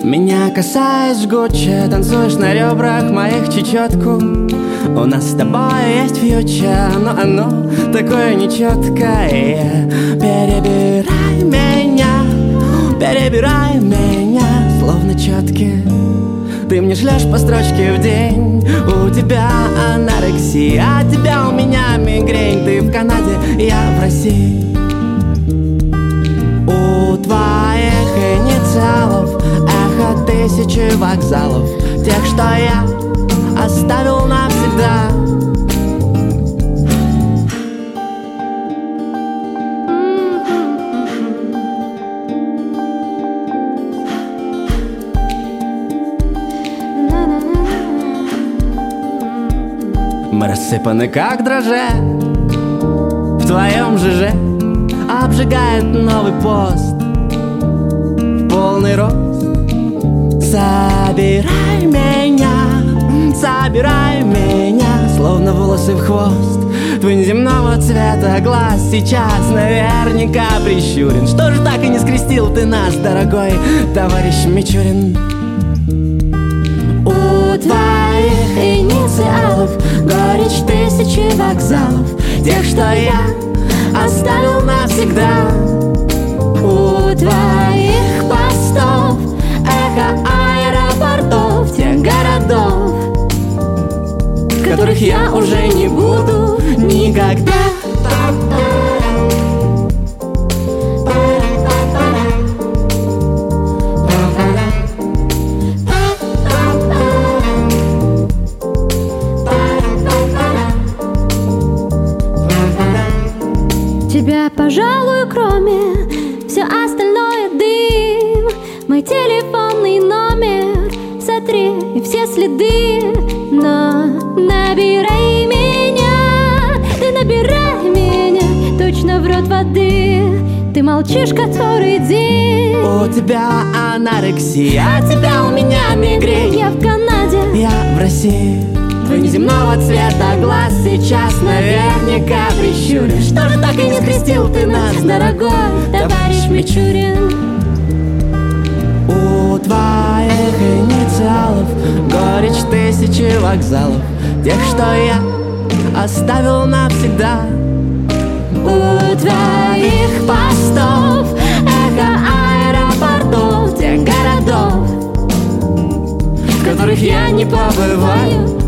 Меня касаясь жгуче, танцуешь на ребрах моих чечетку. У нас с тобой есть фьючер, но оно такое нечеткое. Перебирай меня, словно четки. Ты мне шлешь по строчке в день. У тебя анорексия, а тебя у меня мигрень. Ты в Канаде, я в России. У твоих инициалов эхо тысячи вокзалов, тех, что я оставил навсегда. Мы рассыпаны как дрожжи в твоем ЖЖ. Обжигает новый пост в полный рост. Собирай меня, словно волосы в хвост. Твой неземного цвета глаз сейчас наверняка прищурен. Что же так и не скрестил ты нас, дорогой товарищ Мичурин? У твоих инициалов горечь тысячи вокзалов, тех, что я оставил навсегда. У твоих постов эхо аэропортов, тех городов, в которых я уже не буду никогда. Тебя, пожалуй, кроме все остальное дым. Мой телефонный номер сотри и все следы. Но набирай меня, ты набирай меня, точно в рот воды. Ты молчишь который день. У тебя анорексия, а тебя у меня мигрень. Я в Канаде, я в России. Твой неземного цвета глаз сейчас наверняка прищурен. Что же так и не скрестил ты нас, дорогой товарищ Мичурин? У твоих инициалов горечь тысячи вокзалов, тех, что я оставил навсегда. У твоих постов эхо аэропортов, тех городов, в которых я не побываю